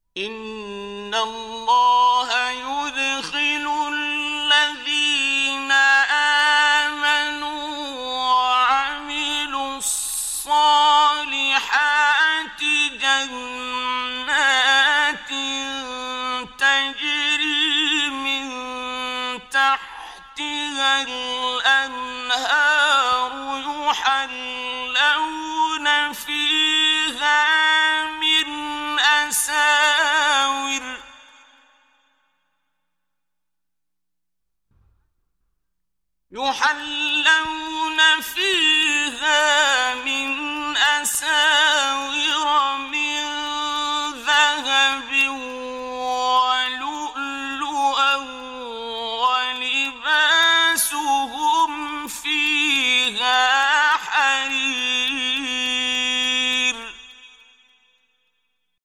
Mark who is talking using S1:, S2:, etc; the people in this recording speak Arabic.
S1: إن الله يدخل الذين آمنوا وعملوا الصالحات جنات تجري من تحتها الأنهار يحلون فيها من